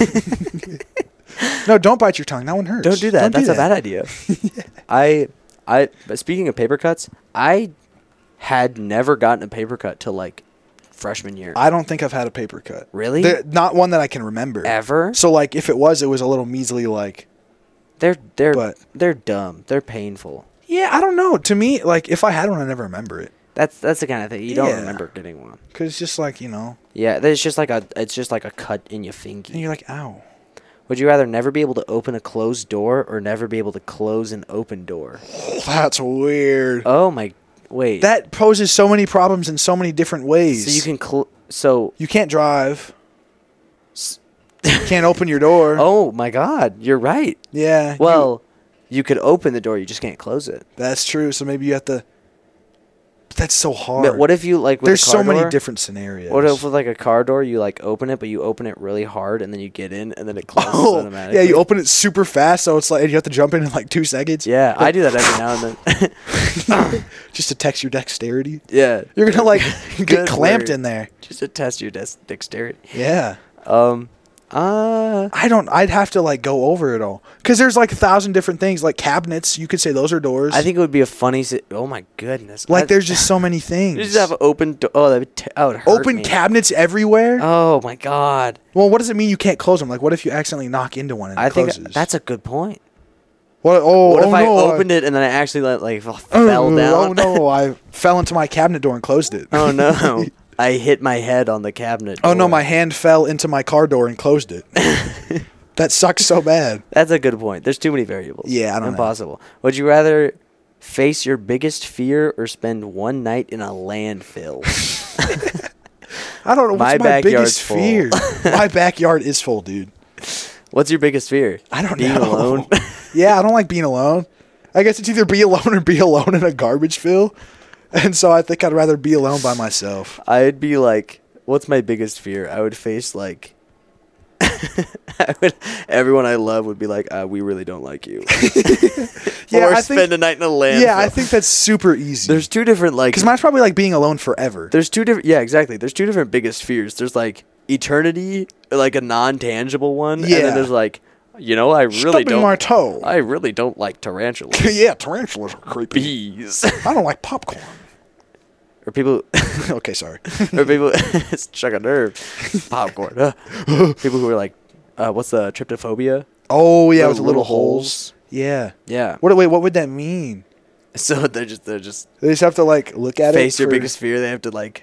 [SPEAKER 2] no, don't bite your tongue. That one hurts.
[SPEAKER 1] don't do that.
[SPEAKER 2] Don't
[SPEAKER 1] That's
[SPEAKER 2] do
[SPEAKER 1] a bad
[SPEAKER 2] that.
[SPEAKER 1] idea. I I. But speaking of paper cuts, I had never gotten a paper cut till like freshman year.
[SPEAKER 2] I don't think I've had a paper cut.
[SPEAKER 1] Really?
[SPEAKER 2] They're- not one that I can remember.
[SPEAKER 1] Ever?
[SPEAKER 2] So like, if it was, it was a little measly. Like,
[SPEAKER 1] They're they're
[SPEAKER 2] But-
[SPEAKER 1] they're dumb. They're painful.
[SPEAKER 2] yeah, I don't know. To me, like, if I had one, I never remember it.
[SPEAKER 1] That's that's the kind of thing you don't
[SPEAKER 2] Yeah.
[SPEAKER 1] remember getting one.
[SPEAKER 2] Cause it's just like, you know,
[SPEAKER 1] Yeah, it's just like a it's just like a cut in your
[SPEAKER 2] and
[SPEAKER 1] finger.
[SPEAKER 2] you're like, ow.
[SPEAKER 1] Would you rather never be able to open a closed door or never be able to close an open door?
[SPEAKER 2] That's weird.
[SPEAKER 1] Oh my! Wait.
[SPEAKER 2] That poses so many problems in so many different ways.
[SPEAKER 1] so you can cl- so
[SPEAKER 2] You can't drive. You can't open your door.
[SPEAKER 1] oh my God, you're right.
[SPEAKER 2] Yeah. you-
[SPEAKER 1] Well, you could open the door, you just can't close it.
[SPEAKER 2] that's true. So maybe you have to. But that's so hard.
[SPEAKER 1] But what if you like with
[SPEAKER 2] There's
[SPEAKER 1] a car
[SPEAKER 2] so many
[SPEAKER 1] door,
[SPEAKER 2] different scenarios.
[SPEAKER 1] What if with like a car door you like open it, but you open it really hard and then you get in and then it closes
[SPEAKER 2] Oh,
[SPEAKER 1] automatically?
[SPEAKER 2] yeah, you open it super fast, so it's like and you have to jump in in like two seconds.
[SPEAKER 1] Yeah, I do that every now and then.
[SPEAKER 2] Just to test your dexterity.
[SPEAKER 1] Yeah,
[SPEAKER 2] You're gonna like
[SPEAKER 1] Good
[SPEAKER 2] get clamped
[SPEAKER 1] word.
[SPEAKER 2] in there.
[SPEAKER 1] just to test your dex- dexterity.
[SPEAKER 2] Yeah.
[SPEAKER 1] Um, uh,
[SPEAKER 2] I don't. I'd have to like go over it all because there's like a thousand different things. Like cabinets, you could say those are doors.
[SPEAKER 1] I think it would be a funny. Si- oh my goodness!
[SPEAKER 2] like
[SPEAKER 1] I-
[SPEAKER 2] there's just so many things.
[SPEAKER 1] You just have open. Do- oh, that would, t- that would hurt
[SPEAKER 2] open
[SPEAKER 1] me.
[SPEAKER 2] cabinets everywhere.
[SPEAKER 1] Oh my God!
[SPEAKER 2] Well, what does it mean you can't close them? Like, what if you accidentally knock into one and
[SPEAKER 1] I
[SPEAKER 2] it
[SPEAKER 1] think
[SPEAKER 2] closes?
[SPEAKER 1] that's a good point.
[SPEAKER 2] what. Oh,
[SPEAKER 1] What
[SPEAKER 2] oh
[SPEAKER 1] if I
[SPEAKER 2] no,
[SPEAKER 1] opened it and then I actually like, like
[SPEAKER 2] oh,
[SPEAKER 1] fell down?
[SPEAKER 2] Oh no, I fell into my cabinet door and closed it.
[SPEAKER 1] Oh no! I hit my head on the cabinet.
[SPEAKER 2] Oh no,
[SPEAKER 1] door.
[SPEAKER 2] my hand fell into my car door and closed it. That sucks so bad.
[SPEAKER 1] That's a good point. There's too many variables.
[SPEAKER 2] Yeah, I don't know.
[SPEAKER 1] Impossible. Would you rather face your biggest fear or spend one night in a landfill?
[SPEAKER 2] I don't know. What's
[SPEAKER 1] My
[SPEAKER 2] my,
[SPEAKER 1] backyard's
[SPEAKER 2] biggest
[SPEAKER 1] full.
[SPEAKER 2] fear? My backyard is full, dude.
[SPEAKER 1] What's your biggest fear?
[SPEAKER 2] I don't
[SPEAKER 1] Being
[SPEAKER 2] know.
[SPEAKER 1] alone?
[SPEAKER 2] Yeah, I don't like being alone. I guess it's either be alone or be alone in a garbage fill. And so I think I'd rather be alone by myself.
[SPEAKER 1] I'd be like, what's my biggest fear? I would face like, I would, everyone I love would be like, uh, we really don't like you.
[SPEAKER 2] Yeah,
[SPEAKER 1] or
[SPEAKER 2] I
[SPEAKER 1] spend
[SPEAKER 2] think-
[SPEAKER 1] a night in a landfill.
[SPEAKER 2] Yeah, I think that's super easy.
[SPEAKER 1] there's two different like.
[SPEAKER 2] Because mine's probably like being alone forever.
[SPEAKER 1] There's two different. Yeah, exactly. There's two different biggest fears. There's like eternity, like a non-tangible one, and
[SPEAKER 2] Yeah.
[SPEAKER 1] then there's like, you know, I really
[SPEAKER 2] Stubbing
[SPEAKER 1] don't.
[SPEAKER 2] my toe.
[SPEAKER 1] I really don't like tarantulas.
[SPEAKER 2] Yeah, tarantulas are creepy.
[SPEAKER 1] Bees.
[SPEAKER 2] I don't like popcorn.
[SPEAKER 1] or people.
[SPEAKER 2] Okay, sorry.
[SPEAKER 1] or people. It's struck a nerve. Popcorn. uh. People who are like, uh, what's the tryptophobia?
[SPEAKER 2] Oh yeah,
[SPEAKER 1] Little-
[SPEAKER 2] with the
[SPEAKER 1] little
[SPEAKER 2] little holes. Yeah.
[SPEAKER 1] Yeah.
[SPEAKER 2] What? Wait, what would that mean?
[SPEAKER 1] So they're just they're just
[SPEAKER 2] They just have to like look at
[SPEAKER 1] face
[SPEAKER 2] it.
[SPEAKER 1] your
[SPEAKER 2] for-
[SPEAKER 1] biggest fear. They have to like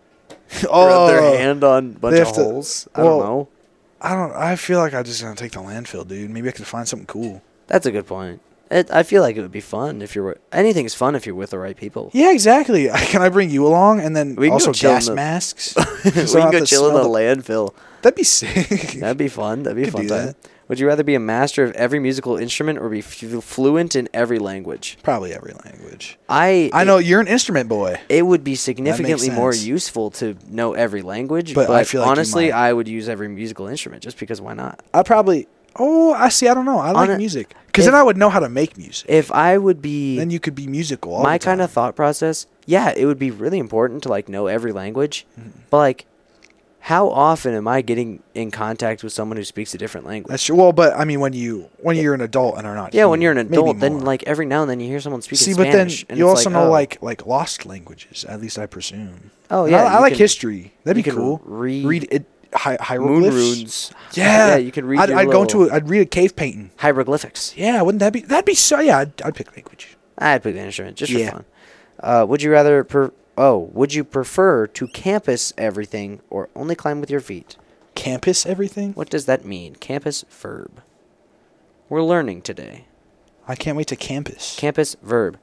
[SPEAKER 2] oh,
[SPEAKER 1] rub their hand on a bunch
[SPEAKER 2] they
[SPEAKER 1] of
[SPEAKER 2] have to-
[SPEAKER 1] holes. I
[SPEAKER 2] well,
[SPEAKER 1] don't know.
[SPEAKER 2] I don't. I feel like I'm just gonna take the landfill, dude. Maybe I could find something cool.
[SPEAKER 1] That's a good point. It, I feel like it would be fun if you're. wi- Anything's fun if you're with the right people.
[SPEAKER 2] Yeah, exactly. Can I bring you along and then
[SPEAKER 1] We can
[SPEAKER 2] also
[SPEAKER 1] go chill in
[SPEAKER 2] gas
[SPEAKER 1] the-
[SPEAKER 2] masks?
[SPEAKER 1] we
[SPEAKER 2] So I
[SPEAKER 1] can
[SPEAKER 2] have
[SPEAKER 1] go
[SPEAKER 2] to
[SPEAKER 1] chill in the
[SPEAKER 2] smell
[SPEAKER 1] landfill.
[SPEAKER 2] That'd be sick.
[SPEAKER 1] That'd be fun. That'd be a
[SPEAKER 2] Could
[SPEAKER 1] fun
[SPEAKER 2] do
[SPEAKER 1] time.
[SPEAKER 2] that.
[SPEAKER 1] Would you rather be a master of every musical instrument or be f- fluent in every language?
[SPEAKER 2] Probably every language.
[SPEAKER 1] I
[SPEAKER 2] I know you're an instrument boy.
[SPEAKER 1] it would be significantly more
[SPEAKER 2] sense.
[SPEAKER 1] useful to know every language,
[SPEAKER 2] But
[SPEAKER 1] but,
[SPEAKER 2] I feel like you
[SPEAKER 1] honestly,
[SPEAKER 2] might.
[SPEAKER 1] I would use every musical instrument just because why not?
[SPEAKER 2] I probably. Oh, I see. I don't know. I like
[SPEAKER 1] On a-
[SPEAKER 2] music because
[SPEAKER 1] if-
[SPEAKER 2] then I would know how to make music.
[SPEAKER 1] If I would be
[SPEAKER 2] Then you could be musical. All
[SPEAKER 1] my
[SPEAKER 2] the time.
[SPEAKER 1] kind of thought process, yeah, it would be really important to like know every language,
[SPEAKER 2] Mm-hmm.
[SPEAKER 1] but like, how often am I getting in contact with someone who speaks a different language?
[SPEAKER 2] That's true. Well, but I mean, when you when you're an adult and are not.
[SPEAKER 1] yeah, when
[SPEAKER 2] here,
[SPEAKER 1] you're an
[SPEAKER 2] maybe
[SPEAKER 1] adult, then
[SPEAKER 2] more.
[SPEAKER 1] like every now and then you hear someone speaking
[SPEAKER 2] See, but then
[SPEAKER 1] Spanish. and
[SPEAKER 2] you
[SPEAKER 1] it's
[SPEAKER 2] also
[SPEAKER 1] like,
[SPEAKER 2] know
[SPEAKER 1] oh.
[SPEAKER 2] like like lost languages. At least I presume.
[SPEAKER 1] oh
[SPEAKER 2] And
[SPEAKER 1] yeah,
[SPEAKER 2] I, I
[SPEAKER 1] you
[SPEAKER 2] like
[SPEAKER 1] can-
[SPEAKER 2] history. That'd
[SPEAKER 1] you
[SPEAKER 2] be
[SPEAKER 1] can
[SPEAKER 2] cool.
[SPEAKER 1] read
[SPEAKER 2] read it. Hi-
[SPEAKER 1] moon
[SPEAKER 2] hieroglyphs.
[SPEAKER 1] runes.
[SPEAKER 2] Yeah,
[SPEAKER 1] yeah, you can read.
[SPEAKER 2] I'd,
[SPEAKER 1] your
[SPEAKER 2] I'd go
[SPEAKER 1] little
[SPEAKER 2] to. A, I'd read a cave painting.
[SPEAKER 1] hieroglyphics.
[SPEAKER 2] Yeah, wouldn't that be? That'd be so. Yeah, I'd, I'd pick language.
[SPEAKER 1] I'd pick the instrument just
[SPEAKER 2] Yeah.
[SPEAKER 1] for fun. Uh, would you rather? Per- oh, would you prefer to campus everything or only climb with your feet?
[SPEAKER 2] Campus everything.
[SPEAKER 1] What does that mean? Campus verb. We're learning today.
[SPEAKER 2] I can't wait to campus.
[SPEAKER 1] Campus verb.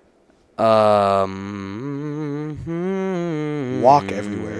[SPEAKER 1] Um.
[SPEAKER 2] Walk everywhere.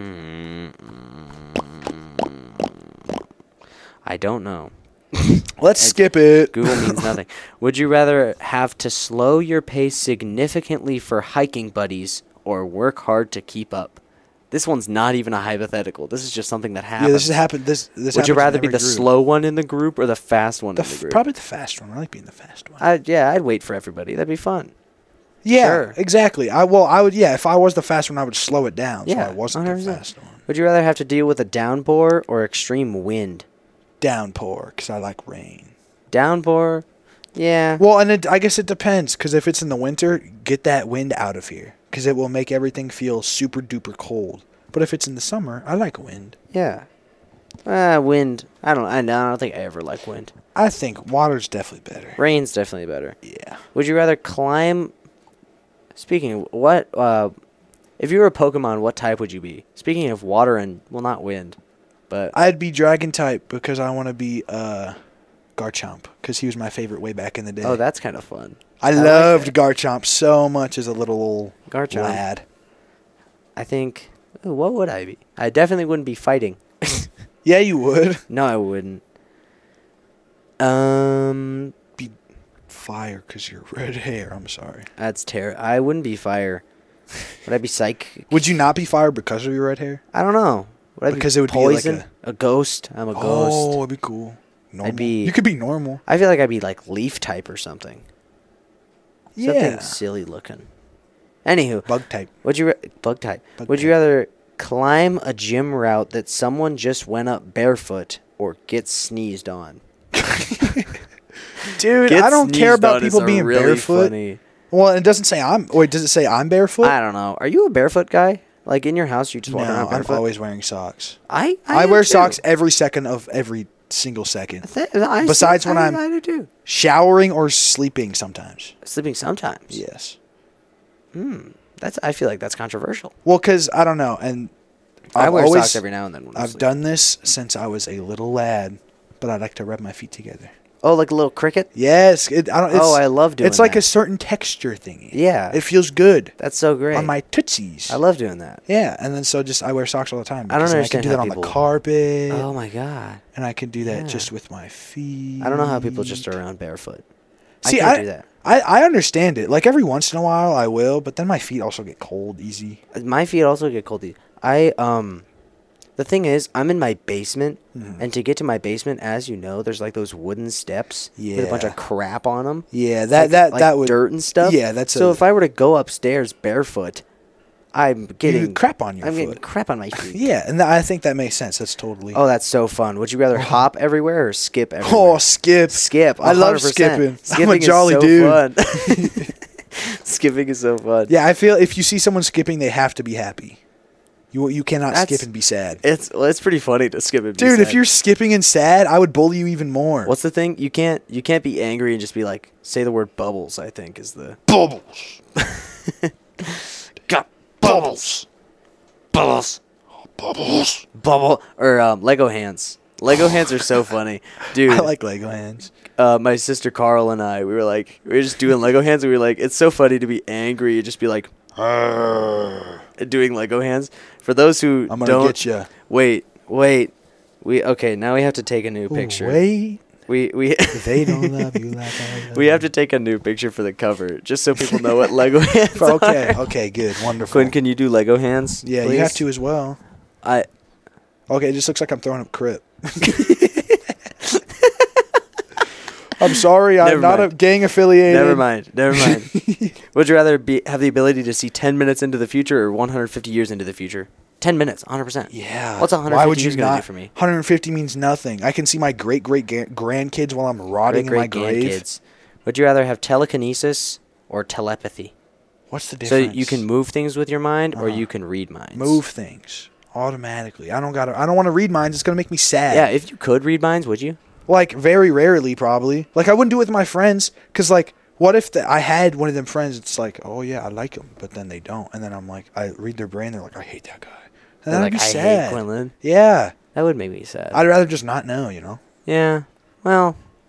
[SPEAKER 1] I don't know.
[SPEAKER 2] Let's skip it.
[SPEAKER 1] Google means nothing. Would you rather have to slow your pace significantly for hiking buddies or work hard to keep up? This one's not even a hypothetical. This is just something that happens.
[SPEAKER 2] Yeah, this has happened. This this.
[SPEAKER 1] Would you
[SPEAKER 2] happens in
[SPEAKER 1] rather be
[SPEAKER 2] every
[SPEAKER 1] the
[SPEAKER 2] group.
[SPEAKER 1] slow one in the group or the fast one
[SPEAKER 2] The
[SPEAKER 1] in the
[SPEAKER 2] f-
[SPEAKER 1] group?
[SPEAKER 2] probably the fast one. I like being the fast one.
[SPEAKER 1] I, yeah, I'd wait for everybody. That'd be fun.
[SPEAKER 2] yeah,
[SPEAKER 1] sure.
[SPEAKER 2] exactly. I well, I would. Yeah, if I was the fast one, I would slow it down.
[SPEAKER 1] Yeah,
[SPEAKER 2] so I wasn't
[SPEAKER 1] one hundred
[SPEAKER 2] the
[SPEAKER 1] percent.
[SPEAKER 2] fast one.
[SPEAKER 1] Would you rather have to deal with a downpour or extreme wind?
[SPEAKER 2] Downpour, because I like rain.
[SPEAKER 1] Downpour, yeah.
[SPEAKER 2] Well, and it, I guess it depends, because if it's in the winter, get that wind out of here, because it will make everything feel super duper cold. But if it's in the summer, I like wind.
[SPEAKER 1] Yeah. Uh, wind. I don't. I don't think I ever like wind.
[SPEAKER 2] I think water's definitely better.
[SPEAKER 1] Rain's definitely better.
[SPEAKER 2] Yeah.
[SPEAKER 1] Would you rather climb? Speaking of what, uh, if you were a Pokemon, what type would you be? Speaking of water and well, not wind, but
[SPEAKER 2] I'd be dragon type because I want to be uh, Garchomp, because he was my favorite way back in the day.
[SPEAKER 1] oh, that's kind of fun.
[SPEAKER 2] I,
[SPEAKER 1] I like
[SPEAKER 2] loved
[SPEAKER 1] that.
[SPEAKER 2] Garchomp so much as a little old
[SPEAKER 1] Garchomp.
[SPEAKER 2] lad.
[SPEAKER 1] I think. Ooh, what would I be? I definitely wouldn't be fighting.
[SPEAKER 2] Yeah, you would.
[SPEAKER 1] No, I wouldn't. Um,
[SPEAKER 2] Be fire because you're red hair. I'm sorry.
[SPEAKER 1] that's terrible. I wouldn't be fire. Would I be psych?
[SPEAKER 2] Would you not be fire because of your red hair?
[SPEAKER 1] I don't know. Would I
[SPEAKER 2] Because
[SPEAKER 1] be
[SPEAKER 2] it would be like
[SPEAKER 1] poison?
[SPEAKER 2] a-
[SPEAKER 1] a ghost. I'm a ghost.
[SPEAKER 2] Oh, it'd be cool. Normal.
[SPEAKER 1] be-
[SPEAKER 2] You could be normal.
[SPEAKER 1] I feel like I'd be like leaf type or something.
[SPEAKER 2] Yeah.
[SPEAKER 1] Something silly looking. Anywho,
[SPEAKER 2] Bug type.
[SPEAKER 1] would you ra- bug type?
[SPEAKER 2] Bug
[SPEAKER 1] would you
[SPEAKER 2] type.
[SPEAKER 1] rather climb a gym route that someone just went up barefoot or get sneezed on?
[SPEAKER 2] Dude,
[SPEAKER 1] Get
[SPEAKER 2] I don't care
[SPEAKER 1] sneezed
[SPEAKER 2] about
[SPEAKER 1] on is
[SPEAKER 2] people
[SPEAKER 1] a
[SPEAKER 2] being
[SPEAKER 1] really
[SPEAKER 2] barefoot.
[SPEAKER 1] funny-
[SPEAKER 2] Well, it doesn't say I'm. Wait, does it say I'm barefoot?
[SPEAKER 1] I don't know. Are you a barefoot guy? Like in your house, you just
[SPEAKER 2] no,
[SPEAKER 1] walk around
[SPEAKER 2] I'm
[SPEAKER 1] barefoot?
[SPEAKER 2] always wearing socks.
[SPEAKER 1] I
[SPEAKER 2] I,
[SPEAKER 1] am
[SPEAKER 2] wear
[SPEAKER 1] too.
[SPEAKER 2] socks every second of every single second.
[SPEAKER 1] Th- I
[SPEAKER 2] Besides
[SPEAKER 1] see-
[SPEAKER 2] when
[SPEAKER 1] I,
[SPEAKER 2] I'm-
[SPEAKER 1] I do too.
[SPEAKER 2] Showering or sleeping sometimes.
[SPEAKER 1] Sleeping sometimes.
[SPEAKER 2] Yes.
[SPEAKER 1] Hmm. That's. I feel like that's controversial.
[SPEAKER 2] Well, because I don't know, and
[SPEAKER 1] i
[SPEAKER 2] I've
[SPEAKER 1] wear
[SPEAKER 2] always,
[SPEAKER 1] socks every now and then. When I'm
[SPEAKER 2] I've
[SPEAKER 1] sleeping.
[SPEAKER 2] done this since I was a little lad, but I like to rub my feet together.
[SPEAKER 1] Oh, like a little cricket.
[SPEAKER 2] Yes, it, I don't. It's,
[SPEAKER 1] Oh, I love doing
[SPEAKER 2] It's like
[SPEAKER 1] that.
[SPEAKER 2] a certain texture thingy.
[SPEAKER 1] Yeah.
[SPEAKER 2] it feels good
[SPEAKER 1] That's so great.
[SPEAKER 2] on my tootsies.
[SPEAKER 1] I love doing that.
[SPEAKER 2] Yeah, and then so just I wear socks all the time.
[SPEAKER 1] I don't
[SPEAKER 2] because then
[SPEAKER 1] understand
[SPEAKER 2] I can do
[SPEAKER 1] how
[SPEAKER 2] that on the
[SPEAKER 1] people-
[SPEAKER 2] carpet,
[SPEAKER 1] Oh my god.
[SPEAKER 2] and I can do that
[SPEAKER 1] Yeah.
[SPEAKER 2] just with my feet.
[SPEAKER 1] I don't know how people just are around barefoot.
[SPEAKER 2] See,
[SPEAKER 1] I can't
[SPEAKER 2] I,
[SPEAKER 1] do that.
[SPEAKER 2] I I understand it. Like every once in a while, I will, but then my feet also get cold easy.
[SPEAKER 1] My feet also get cold. I um, the thing is, I'm in my basement,
[SPEAKER 2] Mhm.
[SPEAKER 1] and to get to my basement, as you know, there's like those wooden steps with a bunch
[SPEAKER 2] Yeah.
[SPEAKER 1] of crap on them.
[SPEAKER 2] Yeah, that
[SPEAKER 1] like,
[SPEAKER 2] that
[SPEAKER 1] like
[SPEAKER 2] that would
[SPEAKER 1] dirt and stuff.
[SPEAKER 2] Yeah, that's
[SPEAKER 1] so.
[SPEAKER 2] a,
[SPEAKER 1] If I were to go upstairs barefoot, I'm getting
[SPEAKER 2] you crap on your
[SPEAKER 1] I'm getting
[SPEAKER 2] foot.
[SPEAKER 1] crap on my feet.
[SPEAKER 2] Yeah, and th- I think that makes sense. That's totally.
[SPEAKER 1] Oh, that's so fun. Would you rather hop everywhere or skip everywhere?
[SPEAKER 2] Oh, skip.
[SPEAKER 1] Skip.
[SPEAKER 2] I love
[SPEAKER 1] one hundred percent.
[SPEAKER 2] skipping. I'm a
[SPEAKER 1] Skipping is
[SPEAKER 2] jolly
[SPEAKER 1] so
[SPEAKER 2] dude.
[SPEAKER 1] fun. Skipping is so fun.
[SPEAKER 2] Yeah, I feel if you see someone skipping, they have to be happy. You you cannot
[SPEAKER 1] That's-
[SPEAKER 2] skip and be sad.
[SPEAKER 1] It's well, it's pretty funny to skip it.
[SPEAKER 2] Dude, if you're skipping and sad, I would bully you even more.
[SPEAKER 1] what's the thing? You can't you can't be angry and just be like say the word bubbles. I think is the
[SPEAKER 2] bubbles?
[SPEAKER 1] got bubbles, bubbles,
[SPEAKER 2] Bubbles.
[SPEAKER 1] bubble or um, Lego hands. Lego hands are so funny, dude.
[SPEAKER 2] I like Lego hands.
[SPEAKER 1] uh, my sister Carl and I. We were like we were just doing Lego hands. And we were like, it's so funny to be angry and just be like doing Lego hands. For those who
[SPEAKER 2] I'm gonna
[SPEAKER 1] don't
[SPEAKER 2] get you.
[SPEAKER 1] wait, wait. We okay. Now we have to take a new picture.
[SPEAKER 2] Wait,
[SPEAKER 1] We we
[SPEAKER 2] they don't love you like I love
[SPEAKER 1] we have
[SPEAKER 2] you.
[SPEAKER 1] to take a new picture for the cover, just so people know what Lego hands are.
[SPEAKER 2] Okay, okay, good, wonderful.
[SPEAKER 1] Quinn, can you do Lego hands?
[SPEAKER 2] yeah, you
[SPEAKER 1] please?
[SPEAKER 2] have to as well.
[SPEAKER 1] I
[SPEAKER 2] Okay, it just looks like I'm throwing up crip. I'm sorry, I'm
[SPEAKER 1] Never
[SPEAKER 2] not
[SPEAKER 1] mind.
[SPEAKER 2] a gang affiliated.
[SPEAKER 1] never mind. Never mind. Would you rather be have the ability to see ten minutes into the future or one hundred fifty years into the future? ten minutes, one hundred percent.
[SPEAKER 2] Yeah.
[SPEAKER 1] What's one hundred
[SPEAKER 2] Why
[SPEAKER 1] fifty
[SPEAKER 2] would you
[SPEAKER 1] years gonna
[SPEAKER 2] not?
[SPEAKER 1] do for me?
[SPEAKER 2] one hundred fifty means nothing. I can see my great great ga- grandkids while I'm rotting in my grave.
[SPEAKER 1] Grandkids. Would you rather have telekinesis or telepathy?
[SPEAKER 2] What's the
[SPEAKER 1] So
[SPEAKER 2] difference?
[SPEAKER 1] you can move things with your mind, or
[SPEAKER 2] Uh-huh.
[SPEAKER 1] you can read minds.
[SPEAKER 2] move things automatically. I don't got to I don't want to read minds. It's going to make me sad.
[SPEAKER 1] Yeah, if you could read minds, would you?
[SPEAKER 2] Like very rarely probably. Like I wouldn't do it with my friends cuz like what if the, I had one of them friends it's like, "Oh yeah, I like him," but then they don't. And then I'm like I read their brain, they're like, "I hate that guy." And
[SPEAKER 1] They're
[SPEAKER 2] then I'd
[SPEAKER 1] like,
[SPEAKER 2] be
[SPEAKER 1] I
[SPEAKER 2] sad.
[SPEAKER 1] hate Quinlan.
[SPEAKER 2] Yeah.
[SPEAKER 1] That would make me sad.
[SPEAKER 2] I'd rather just not know, you know.
[SPEAKER 1] Yeah. Well,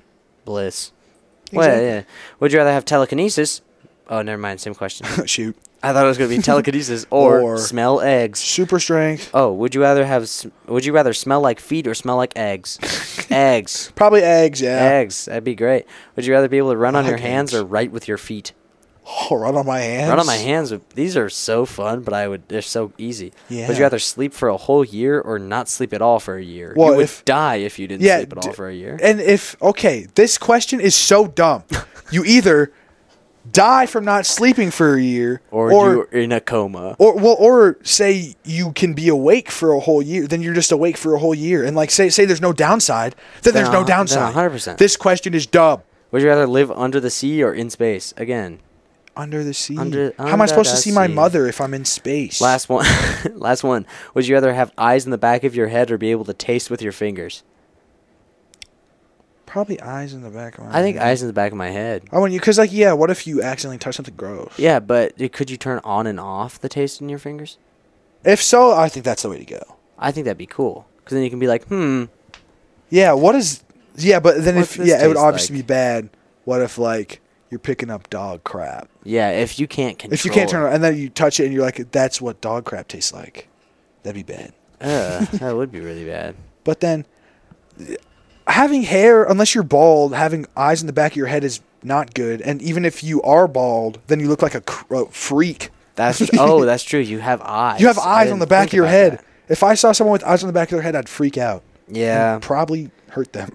[SPEAKER 1] Bliss. Well,
[SPEAKER 2] Exactly.
[SPEAKER 1] yeah. Would you rather have telekinesis? Oh, never mind. Same question.
[SPEAKER 2] Shoot.
[SPEAKER 1] I thought it was going to be telekinesis or,
[SPEAKER 2] Or-
[SPEAKER 1] smell eggs.
[SPEAKER 2] Super strength.
[SPEAKER 1] Oh, would you rather have? s- Would you rather smell like feet or smell like eggs? Eggs.
[SPEAKER 2] Probably eggs, yeah.
[SPEAKER 1] Eggs. That'd be great. Would you rather be able to run
[SPEAKER 2] I
[SPEAKER 1] on your
[SPEAKER 2] like
[SPEAKER 1] hands
[SPEAKER 2] eggs.
[SPEAKER 1] or write with your feet?
[SPEAKER 2] Oh, run on my hands.
[SPEAKER 1] Run on my hands. would- These are so fun, but I would. They're so easy.
[SPEAKER 2] Yeah.
[SPEAKER 1] Would you rather sleep for a whole year or not sleep at all for a year?
[SPEAKER 2] Well,
[SPEAKER 1] you would
[SPEAKER 2] if-
[SPEAKER 1] die if you didn't
[SPEAKER 2] Yeah,
[SPEAKER 1] sleep at all
[SPEAKER 2] d-
[SPEAKER 1] for a year.
[SPEAKER 2] And if, okay, this question is so dumb. You either die from not sleeping for a year
[SPEAKER 1] Or,
[SPEAKER 2] or
[SPEAKER 1] you're in a coma.
[SPEAKER 2] Or well, or say you can be awake for a whole year, then you're just awake for a whole year, and like say say there's no downside, then,
[SPEAKER 1] Then
[SPEAKER 2] there's
[SPEAKER 1] a-
[SPEAKER 2] no
[SPEAKER 1] then
[SPEAKER 2] downside.
[SPEAKER 1] one hundred percent.
[SPEAKER 2] This question is dumb.
[SPEAKER 1] Would you rather live under the sea or in space? Again,
[SPEAKER 2] Under the sea.
[SPEAKER 1] Under-
[SPEAKER 2] How am I supposed to
[SPEAKER 1] under
[SPEAKER 2] see
[SPEAKER 1] the
[SPEAKER 2] my
[SPEAKER 1] sea.
[SPEAKER 2] mother if I'm in space?
[SPEAKER 1] last one. Last one. Would you rather have eyes in the back of your head or be able to taste with your fingers?
[SPEAKER 2] Probably eyes in the back of my
[SPEAKER 1] I think
[SPEAKER 2] head.
[SPEAKER 1] eyes in the back of my head.
[SPEAKER 2] I want you because like yeah, what if you accidentally touch something gross?
[SPEAKER 1] Yeah, but it- could you turn on and off the taste in your fingers?
[SPEAKER 2] If so, I think that's the way to go.
[SPEAKER 1] I think that'd be cool. Because then you can be like, hmm,
[SPEAKER 2] Yeah. What is? Yeah, but then
[SPEAKER 1] What
[SPEAKER 2] if
[SPEAKER 1] does this
[SPEAKER 2] yeah, it would
[SPEAKER 1] taste
[SPEAKER 2] obviously
[SPEAKER 1] like?
[SPEAKER 2] be bad. What if like you're picking up dog crap?
[SPEAKER 1] yeah, if you can't control
[SPEAKER 2] If you can't
[SPEAKER 1] it.
[SPEAKER 2] turn it, and then you touch it and you're like, that's what dog crap tastes like. That'd be bad.
[SPEAKER 1] Uh, that would be really bad.
[SPEAKER 2] But then, having hair, unless you're bald, having eyes in the back of your head is not good. And even if you are bald, then you look like a, cr- a freak.
[SPEAKER 1] That's oh, that's true. You have eyes.
[SPEAKER 2] You have
[SPEAKER 1] I
[SPEAKER 2] eyes on
[SPEAKER 1] didn't
[SPEAKER 2] the back
[SPEAKER 1] think
[SPEAKER 2] of your
[SPEAKER 1] about
[SPEAKER 2] head.
[SPEAKER 1] that.
[SPEAKER 2] If I saw someone with eyes on the back of their head, I'd freak out.
[SPEAKER 1] Yeah,
[SPEAKER 2] And probably hurt them.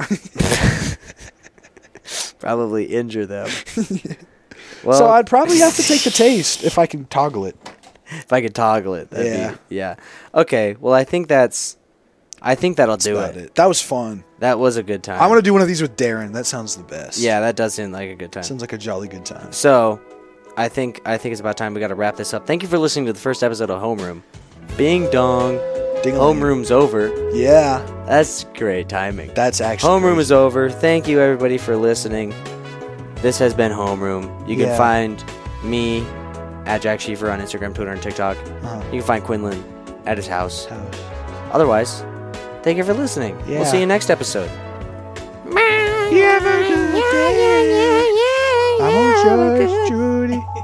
[SPEAKER 1] probably injure them. Well,
[SPEAKER 2] so I'd probably have to take the taste if I can toggle it.
[SPEAKER 1] if I could toggle it, that'd
[SPEAKER 2] Yeah.
[SPEAKER 1] be yeah. Okay, well, I think that's, I think that'll
[SPEAKER 2] That's
[SPEAKER 1] do
[SPEAKER 2] about
[SPEAKER 1] it.
[SPEAKER 2] it. That was fun.
[SPEAKER 1] That was a good time.
[SPEAKER 2] I want to do one of these with Darren. That sounds the best.
[SPEAKER 1] Yeah, that does seem like a good time.
[SPEAKER 2] Sounds like a jolly good time.
[SPEAKER 1] So, I think I think it's about time we got to wrap this up. Thank you for listening to the first episode of Homeroom. Bing dong,
[SPEAKER 2] Ding-a-ling.
[SPEAKER 1] Homeroom's over.
[SPEAKER 2] Yeah,
[SPEAKER 1] That's great timing.
[SPEAKER 2] that's actually
[SPEAKER 1] Homeroom
[SPEAKER 2] crazy.
[SPEAKER 1] is over. Thank you everybody for listening. This has been Homeroom. You can
[SPEAKER 2] Yeah.
[SPEAKER 1] find me at Jack Schiefer on Instagram, Twitter, and TikTok.
[SPEAKER 2] Uh-huh.
[SPEAKER 1] You can find Quinlan at his house.
[SPEAKER 2] House.
[SPEAKER 1] Otherwise, thank you for listening. We'll
[SPEAKER 2] Yeah.
[SPEAKER 1] see you next episode.
[SPEAKER 2] You have a good day. I'm on Judge Judy.